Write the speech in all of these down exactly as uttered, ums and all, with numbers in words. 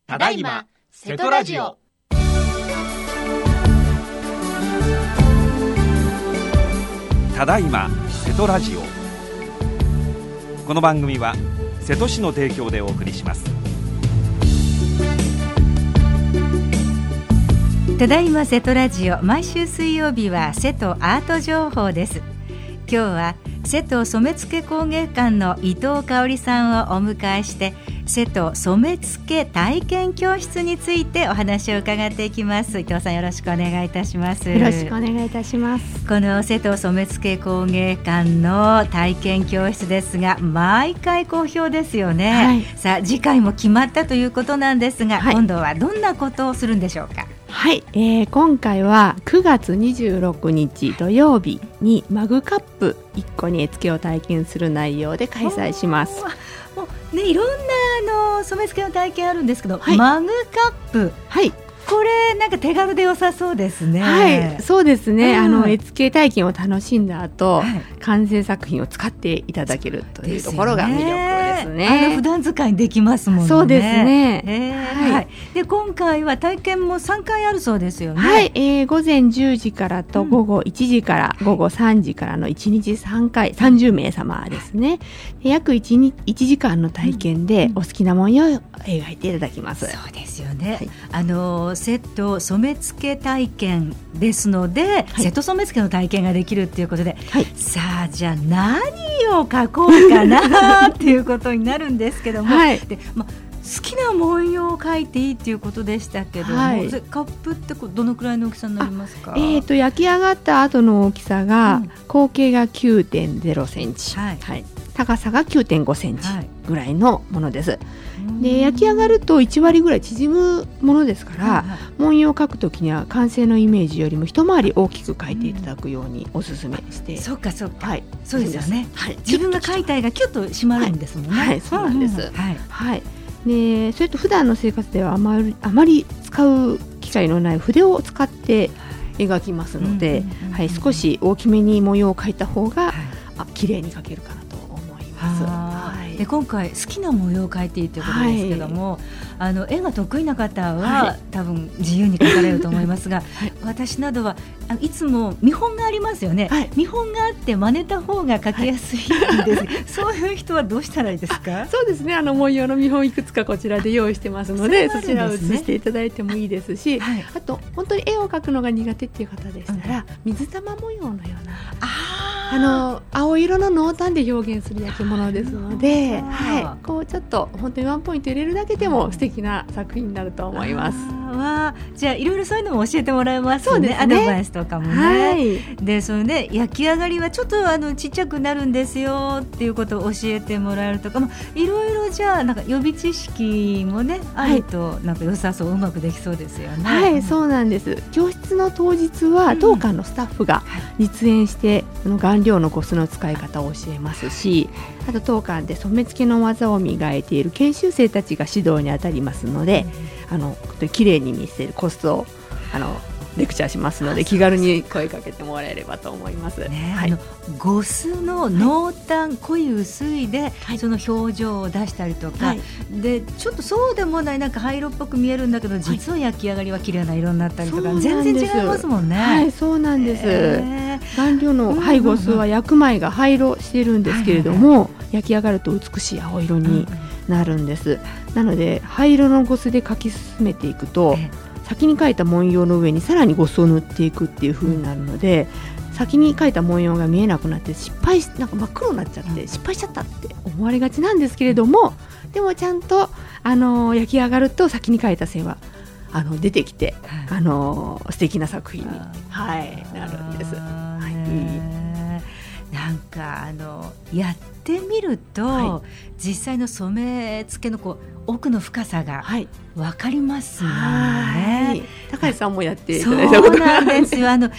ただいま瀬戸ラジオ。 ただいま瀬戸ラジオ。この番組は瀬戸市の提供でお送りします。 ただいま瀬戸ラジオ、毎週水曜日は瀬戸アート情報です。今日は瀬戸染付工芸館の伊藤香織さんをお迎えして、瀬戸染付体験教室についてお話を伺っていきます。伊藤さん、よろしくお願いいたします。 よろしくお願いいたします。 この瀬戸染付工芸館の体験教室ですが、毎回好評ですよね、はい、さあ次回も決まったということなんですが、はい、今度はどんなことをするんでしょうか。 はい、えー、今回はくがつにじゅうろくにち土曜日にマグカップいっこに絵付けを体験する内容で開催します。 もう、ね、いろんなあの染付の体験あるんですけど、はい、マグカップ、はい、これなんか手軽で良さそうですね。 はい、そうですね、うん、あの絵付け体験を楽しんだ後、はい、完成作品を使っていただけるというところが魅力ですね。 あの普段使いできますもんね。 そうですね、 えーはいはい、で今回は体験もさんかいあるそうですよね。 はい、えー、午前じゅうじからと午後いちじから、うん、午後さんじからのいちにちさんかい、さんじゅうめいさまですね。約 1, いちじかんの体験でお好きな文様を描いていただきます。 そうですよね、はい、あの瀬戸染付体験ですので、はい、瀬戸染付の体験ができるということで、はい、さあじゃあ何を描こうかなっていうことになるんですけども、はい、でま好きな文様を描いていいっていうことでしたけども、はい、カップってどのくらいの大きさになりますか。 えー、と焼き上がった後の大きさが、うん、口径が きゅうてんゼロセンチ、はいはい、高さが きゅうてんごセンチぐらいのものです、はい、で焼き上がるといちわりぐらい縮むものですから、はいはい、文様を描くときには完成のイメージよりも一回り大きく描いていただくようにおすすめして、うん、 そうかそうか、はい、 そうですよね、 はい、自分が描いた絵がキュッと締まるんですもんね。 はい、はい、そうなんです、うんうん、はいはい、でそれと普段の生活ではあまり、あまり使う機会のない筆を使って描きますので、はい、少し大きめに模様を描いた方が、はい、あ綺麗に描けるかなと思います。 はい、で今回好きな模様を描いていいということですけども、はい、あの絵が得意な方は、はい、多分自由に描かれると思いますが、はい、私などはいつも見本がありますよね、はい、見本があって真似た方が描きやすいんです、はい、そういう人はどうしたらいいですか。 そうですね、あの模様の見本いくつかこちらで用意してますので、 そ, で、ね、そちらを写していただいてもいいですし、はい、あと本当に絵を描くのが苦手っていう方でしたら、うん、水玉模様のようなああの青色の濃淡で表現する焼き物ですので、はい、こうちょっと本当にワンポイント入れるだけでも素敵な作品になると思います。 あじゃあいろいろそういうのも教えてもらえますね。そうですね、アドバイスとかもね、はい、でそれで焼き上がりはちょっとあのちっちゃくなるんですよっていうことを教えてもらえるとか、まあ、いろいろじゃあなんか予備知識もねあるとなんか良さそう、うまくできそうですよね。 はい、そうなんです。教室の当日は当館のスタッフが実演して、うん、はい、顔料のゴスの使い方を教えますし、あと当館で染付の技を磨いている研修生たちが指導に当たりますので、うん、あの綺麗に見せるコツをあのレクチャーしますので、気軽に声かけてもらえればと思います、ね、 はい、あのゴスの濃淡、はい、濃い薄いで、はい、その表情を出したりとか、はい、でちょっとそうでもないなんか灰色っぽく見えるんだけど、実は焼き上がりは綺麗な色になったりとか、はい、全然違いますもんね。 はい、そうなんです、えー、顔料の灰ゴスは焼く前が灰色してるんですけれども、はいはいはい、焼き上がると美しい青色になるんです、うんうん、なので灰色のゴスで描き進めていくと、えー先に描いた文様の上にさらにゴスを塗っていくっていう風になるので、先に描いた文様が見えなくなって失敗しなんか真っ黒になっちゃって失敗しちゃったって思われがちなんですけれども、でもちゃんと、あのー、焼き上がると先に描いた線はあの出てきて、あのー、素敵な作品に、はい、なるんです、はい、 なんかあのやってみると、はい、実際の染付のこう奥の深さが分かりますよね、はい、 高橋さんもやっていただいたことがあるんです。そうなんですよ。あの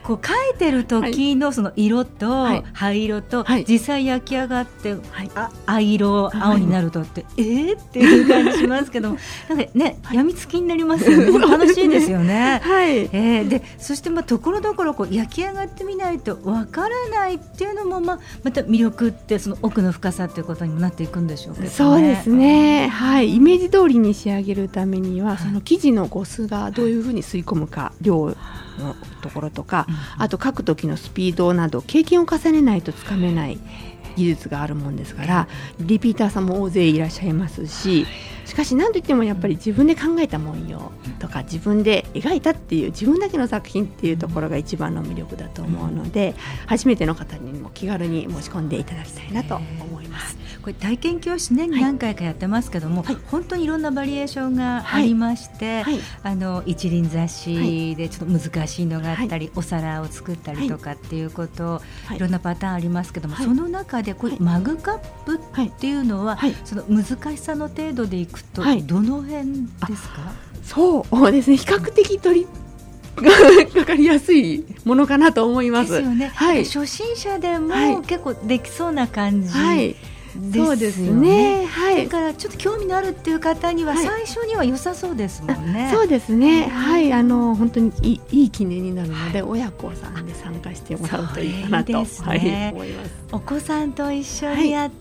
こう描いてる時のその色と、はい、灰色と、はい、実際焼き上がって、はい、あ藍色青になるとって、はい、えー、っていう感じしますけどもなんかね、はい、病みつきになりますよね。楽しいですよね。はい、えー、でそしてまあところどころこう焼き上がってみないとわからないっていうのも、まあ、また魅力ってその奥の深さっていうことにもなっていくんでしょうけどね。 そうですね、はい、イメージ通りに仕上げるためには、はい、その生地のゴスがどういうふうに吸い込むか、量のところとか、うん、あと書く時のスピードなど経験を重ねないとつかめない技術があるもんですから、リピーターさんも大勢いらっしゃいますし、しかし何といってもやっぱり自分で考えた文様とか自分で描いたっていう自分だけの作品っていうところが一番の魅力だと思うので、初めての方にも気軽に申し込んでいただきたいなと思います。 これ体験教室年に何回かやってますけども、はい、本当にいろんなバリエーションがありまして、はいはい、あの一輪挿しでちょっと難しいのがあったり、はい、お皿を作ったりとかっていうこと、はい、いろんなパターンありますけども、はい、その中でこういうマグカップっていうのは、はい、その難しさの程度でいくとどの辺ですか？はい、 そうですね、比較的取りかかりやすいものかなと思います。 ですよね。はい、初心者でも結構できそうな感じ、はいですよね。そうですね、はい、だからちょっと興味のあるっていう方には最初には良さそうですもんね。 はい、そうですね、はい、あの本当にい い, いい記念になるので、はい、親子さんで参加してもらうといいかなと、ね、はい、思います。 お子さんと一緒にやって、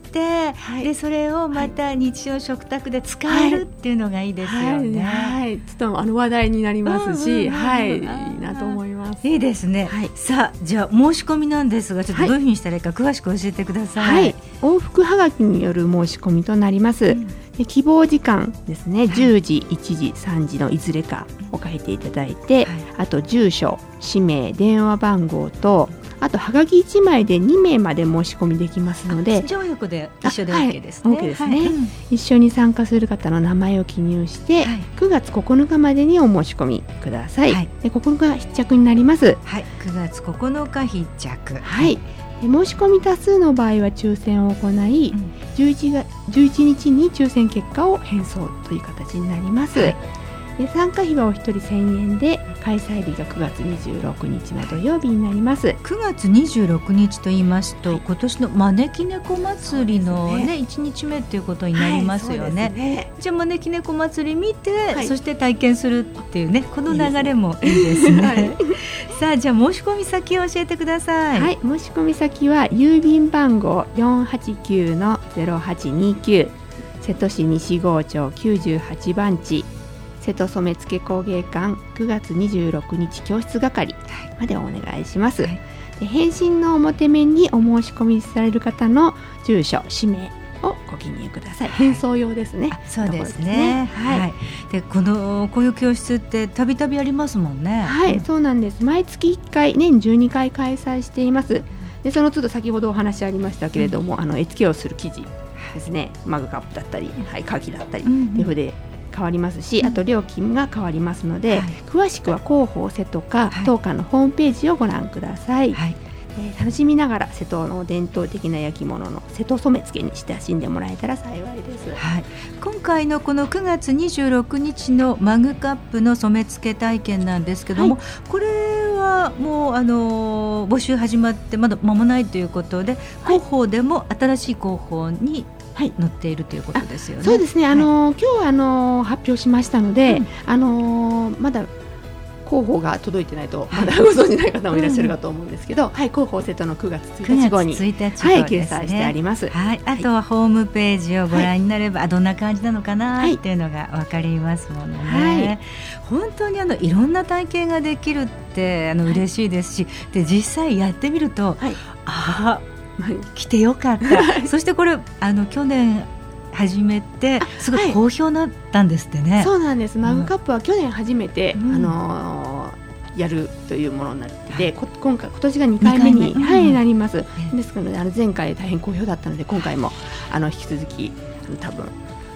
はい、でそれをまた日常食卓で使えるっていうのがいいですよね。 はいはい、ちょっとあの話題になりますし、うんうん、はい、いいなと思います。 いいですね。はい、さあじゃあ申し込みなんですが、ちょっとどういうふうにしたらいいか詳しく教えてください。はい、 往復はがきによる申し込みとなります。うん、で希望時間ですね、じゅうじ、いちじ、さんじのいずれかを書いていただいて、はい、あと住所、氏名、電話番号と、あとはがきいちまいでにめいまで申し込みできますので、 条約で一緒で OK ですね。 はい、OK ですね。はい、うん、一緒に参加する方の名前を記入して、はい、くがつここのかまでにお申し込みください。はい、でここが必着になります。 はい、くがつここのか必着。 はい。申し込み多数の場合は抽選を行い、うん、じゅういちがじゅういちにちに抽選結果を返送という形になります。はい、で参加費はお一人せんえんで、開催日がくがつにじゅうろくにちの土曜日になります。 くがつにじゅうろくにちと言いますと、はい、今年の招き猫祭りの、ねね、いちにちめということになりますよね。はい、ね、じゃあ招き猫祭り見て、はい、そして体験するっていうね、この流れもいいですね。はい、さあじゃあ申し込み先を教えてください。 はい、申し込み先は郵便番号 よんはちきゅうのゼロはちにきゅう、瀬戸市西郷町きゅうじゅうはちばんち、瀬戸染付工芸館くがつにじゅうろくにち教室係までお願いします。はい、で返信の表面にお申し込みされる方の住所、氏名をご記入ください。返送用ですね。 そうですね。はい。はい、でこのこういう教室ってたびたびありますもんね。 はい、うん、そうなんです。毎月いっかい、年じゅうにかい開催しています。でその都度先ほどお話ありましたけれども、うん、あの絵付けをする生地ですね、マグカップだったり、はい、柿だったり、うんうん、手筆変わりますし、あと料金が変わりますので、はい、詳しくは広報瀬戸か、はい、当館のホームページをご覧ください。はい、えー、楽しみながら瀬戸の伝統的な焼き物の瀬戸染付に親しんでもらえたら幸いです。 はい、今回のこのくがつにじゅうろくにちのマグカップの染付体験なんですけども、はい、これはもうあのー、募集始まってまだ間もないということで、広報でも新しい広報にはい、載っているということですよね。 そうですね、あのーはい、今日あのー、発表しましたので、うん、あのー、まだ広報が届いてないとまだご存じない方もいらっしゃるかと思うんですけど、うん、はい、広報瀬戸のくがつついたち号についたち号、 はい、掲載してあります。 はい、あとはホームページをご覧になれば、はい、どんな感じなのかなっていうのが分かりますものね。はい、本当にあのいろんな体験ができるってあの嬉しいですし、はい、で実際やってみると、はい、あ来てよかった。そしてこれあの去年始めてすごい好評になったんですってね。 はい、そうなんです。マグカップは去年初めて、うん、あのー、やるというものになってて、はい、こ今回今年がにかいめに、はい、なります。ですのであの前回大変好評だったので、今回もあの引き続き多分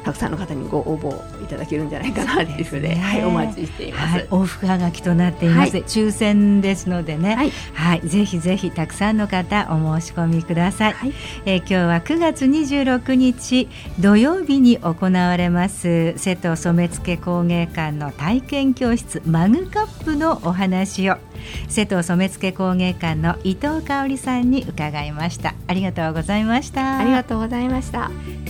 たくさんの方にご応募いただけるんじゃないかなというふうで、ね、はい、お待ちしています、 はい、往復はがきとなっています、はい、抽選ですのでね、はいはい、ぜひぜひたくさんの方お申し込みください、はい、えー、今日はくがつにじゅうろくにち土曜日に行われます瀬戸染付工芸館の体験教室マグカップのお話を瀬戸染付工芸館の伊藤香織さんに伺いました。ありがとうございました。 ありがとうございました。